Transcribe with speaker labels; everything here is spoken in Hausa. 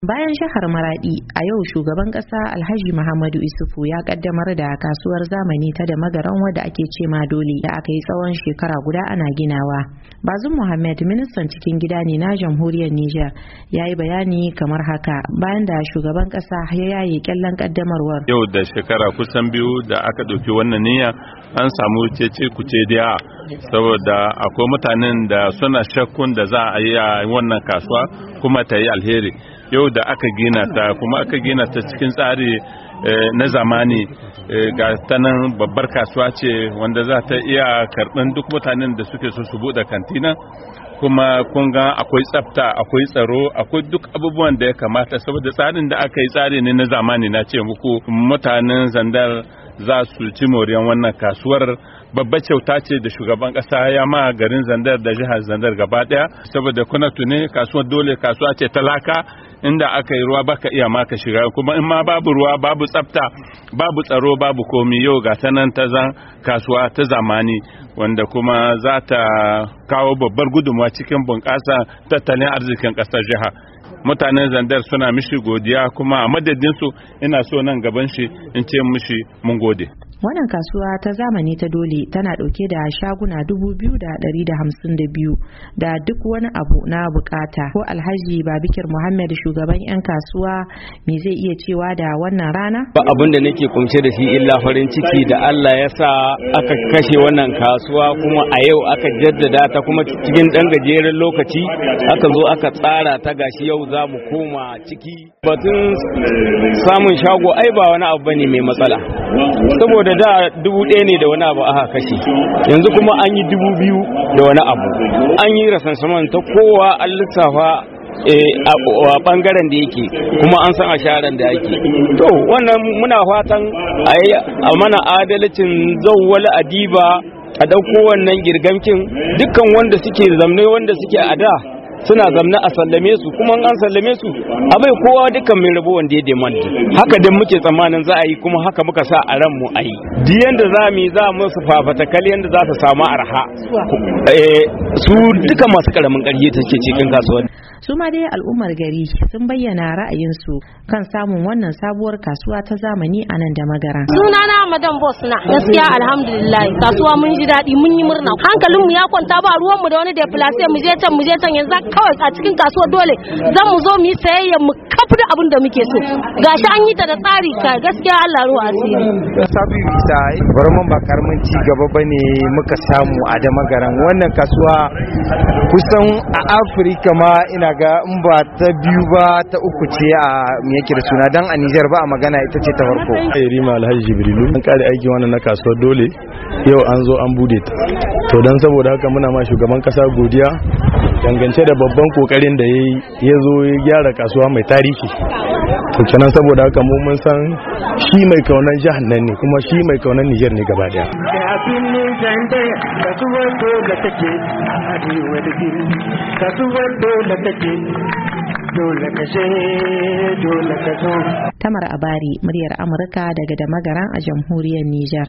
Speaker 1: Bayan jihar Maradi, a yau shugaban kasa Alhaji Muhammadu Isufu ya kaddamar da kasuwar zamani ta da magaran wadda ake ce ma dole da aka yi tsawon shekara guda ana ginawa. Bazum Muhammad, ministan cikin gida ne na jamhuriyar Nijar, ya yi bayani kamar haka bayan da shugaban kasa ya yaye kyallen kaddamarwar.
Speaker 2: Yau da shekara kusan biyu da aka ɗauki wannan niyya an samu cece kuce da saboda akwai mutanen da suna shakkun da za a yi a wannan kasuwa kuma ta yi alheri. Yau da aka gina ta kuma aka gina ta cikin tsari na zamani, ga ta nan babbar kasuwa ce wanda za ta iya karɓar duk mutanen da suke so su buɗe kantina, kuma kun ga akwai tsafta, akwai tsaro, akwai duk abubuwan da ya kamata, saboda tsarin da aka yi tsari ne na zamani. Na ce muku mutanen Zandar za su ci moriyan wannan kasuwar. Babbar kyauta ce da shugaban kasa ya ma garin Zandar da jihar Zandar gaba daya, saboda kuna tune kasuwar dole kasuwa ce talaka, inda aka yi ruwa baka iya maka shiga, kuma in ma babu ruwa, babu tsafta, babu tsaro, babu komi. Yau ga sanan ta zan kasuwa ta zamani wanda kuma za ta kawo babbar gudunmawa cikin bunƙasa tattalin arzikin ƙasar jiha. Mutanen Zandar suna mishi godiya, kuma a madadinsu ina so nan gaban shi in ce mishi mun gode.
Speaker 1: Wannan kasuwa ta zamani ta dole tana dauke da shaguna 2,152 da duk wani abu na bukata. Ko Alhaji Babikir Muhammad, shugaban 'yan kasuwa, me zai iya cewa da wannan rana?
Speaker 3: Ba abin da nake kumshe da shi illa farin ciki da Allah ya sa aka kashe wannan kasuwa, kuma a yau aka jaddada ta, kuma cikin dan gajeren lokaci aka zo aka tsara ta, gashi yau za mu koma ciki. Batun samun shago ai ba wani abu bane mai matsala, saboda da 1,000 ne da wani abu aka kashe, yanzu kuma an yi 2,000 da wani abu. An yi rasansaman ta kowa, an lissafa a bangaren da yake, kuma an san asharan da yake. To wannan muna fatan a mana adalcin zawwal adiba, a dauko wannan girgamkin dukkan wanda suke zamne, wanda suke a da suna zamna a sallame su, kuma an sallame su a bai kowa dukkan mai rabo wanda ya demand. Haka dan muke tsammanin za a yi, kuma haka muka sa a ran mu a yi. Duk yanda za mu su fafatakali yanda za ta samu arha. Su duka masu karamin ƙarfi take cikin kasuwa.
Speaker 1: Su ma dai al'ummar gari sun bayyana ra'ayinsu kan samun wannan sabuwar kasuwa ta zamani a nan da Magara.
Speaker 4: Sunana Madan Boss na, gaskiya alhamdulillah kasuwa mun ji daɗi, mun yi murna, hankalinmu ya kwanta, ba ruwanmu da wani deplace mu je can yanzu kawai a cikin kasuwa dole zan mu zo mu yi sayayya mu kafa abin da muke so. Gashi an yi ta da tsari, ka gaskiya Allah ruwa asiri.
Speaker 5: Sabi bisa barman ba karamin ci gaba bane muka samu a da Magaran. Wannan kasuwa kusan a Afirka ma ina ga in ba ta biyu ba ta uku ce a me yake da suna, dan a Niger ba a magana ita ce ta farko.
Speaker 6: Rima Alhaji Jibrilu, an kare aiki wannan na kasuwar dole, yau an zo an bude ta. To dan saboda haka muna ma shugaban kasa godiya dangance da babban kokarin da ya zo ya gyara kasuwa mai tarihi. To kenan saboda haka mu mun san shi mai kaunan jihar nan ne, kuma shi mai kaunan Niger ne gaba daya.
Speaker 1: Tamar Abari, muryar Amurka daga da Magaran a jamhuriyar Nijar.